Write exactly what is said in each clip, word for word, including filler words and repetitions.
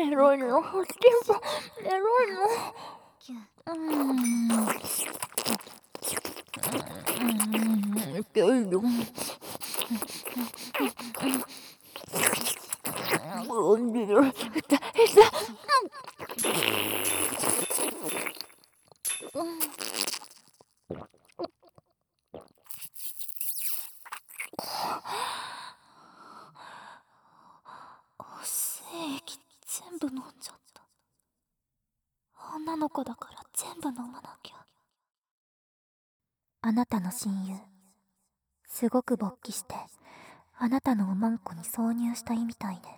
エロいの、チンポ、エロいの。うーん。エロいの。精液全部飲んじゃった。女の子だから全部飲まなきゃ。あなたの親友、すごく勃起してあなたのおまんこに挿入したいみたいね。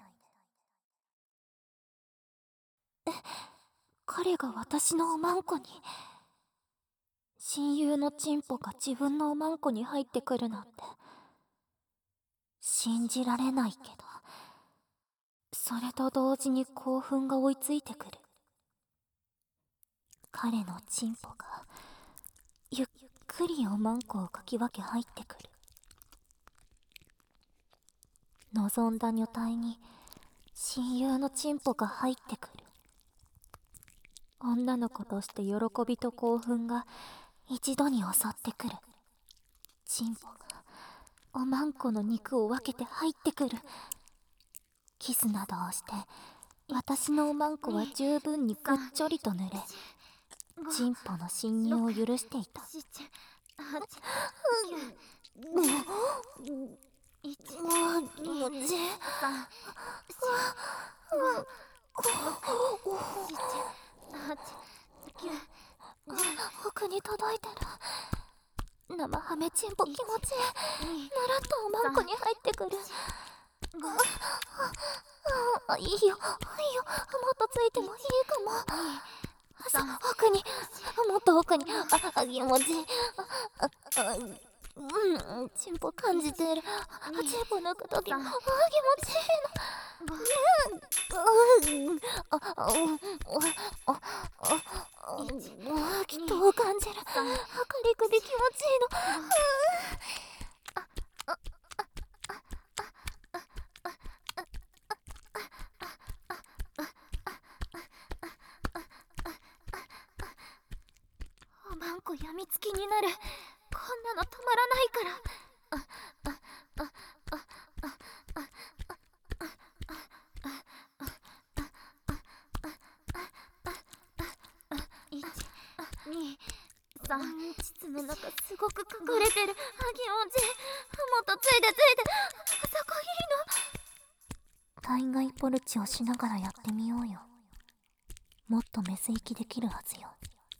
え、彼が私のおまんこに。親友のチンポが自分のおまんこに入ってくるなんて信じられないけど、それと同時に興奮が追いついてくる。彼のチンポがゆっくりおまんこをかき分け入ってくる。望んだ女体に親友のチンポが入ってくる。女の子として喜びと興奮が一度に襲ってくる。チンポがおまんこの肉を分けて入ってくる。キスなどをして私のおまんこは十分にぐっちょりと濡れ、チンポの侵入を許していた。奥に届いてる。生ハメチンポ気持ちいい。ぬらっとおまんこに入ってくる。あ、いいよ、いいよ。もっとついてもいいかも。さ、奥に、もっと奥に。あ、気持ちいい。あ、あ、うん、チンポ感じてる。チンポ抜くとき、あ、気持ちいいの。うん、あ、あ、うん、あ、あ、きっと感じる。かり首気持ちいいの。おまんこやみつきになる。こんなの止まらないから。あ、あ、あ、あ、あ、あ、いち、に、さん、膣の中すごく隠れてる。あ、気持ちいい。もっとついてついて。あそこいいの。体外ポルチをしながらやってみようよ。もっとメス息できるはずよ。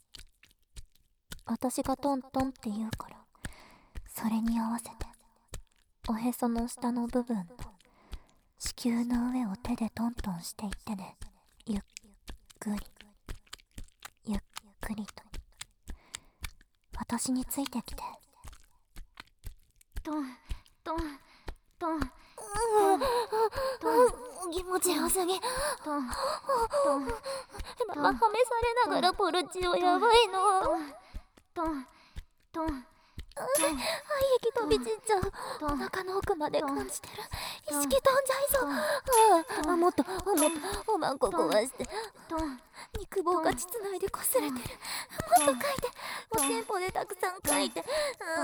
私がトントンって言うから、それに合わせておへその下の部分と子宮の上を手でトントンしていってね。ゆっくりゆっくりと私についてきて。トントントントン、気持ちよすぎ。トントン、生はめされながらポルチオやばいの。トントン、肺液飛び散っちゃう。お腹の奥まで感じてる。意識飛んじゃいそう。あ、もっともっとおまんこ壊して。肉棒が膣内で擦れてる。もっと書いて。おチンポでたくさん書いて。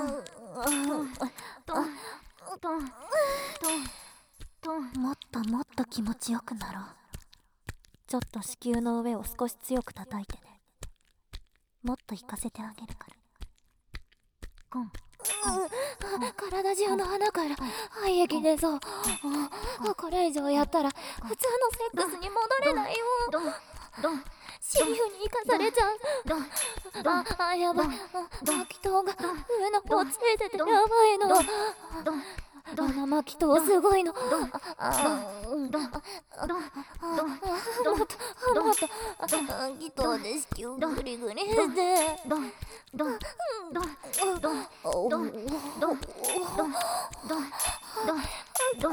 もっともっと気持ちよくなろう。ちょっと子宮の上を少し強く叩いてね。もっと行かせてあげるから。コン、体中の穴から肺液出そう。これ以上やったら普通のセックスに戻れないよ。シリフに生かされちゃう。あ、あ、やばい。巻き頭が上の方ついててやばいの。穴巻き頭すごいの。あ、もっともっと巻き頭で子宮グリグリして。どんどんどんどんどんどんどんどんどんどん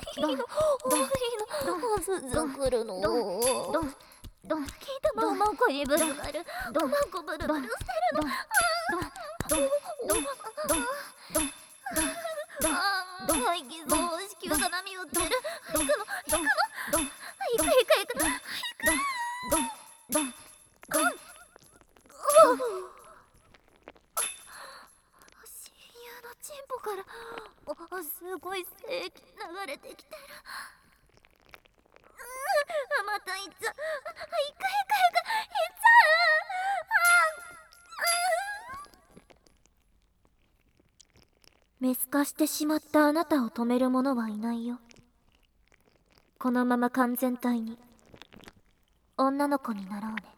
どんくるの。どんどん聞いたままこにぶつかる。どんまんこブルブルしてるの。どんどんどんどんどんどんどんどんいきそう。子宮が波打ってる。行くの行くの。どん行く行く行く。 チンポからおすごい精液流れてきてる。うん、またいっちゃう。いくいくいくいっちゃう。メス化してしまったあなたを止める者はいないよ。このまま完全体に女の子になろうね。